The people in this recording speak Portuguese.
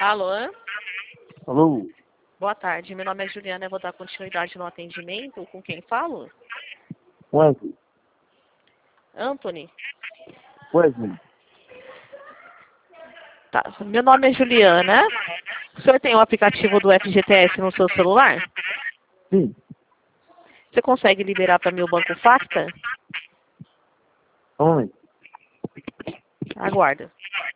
Alô? Alô? Boa tarde, meu nome é Juliana, eu vou dar continuidade no atendimento. Com quem falo? Wesley. Anthony? Wesley. Tá, meu nome é Juliana. O senhor tem o aplicativo do FGTS no seu celular? Sim. Você consegue liberar para mim o Banco Facta? Onde? Aguarda.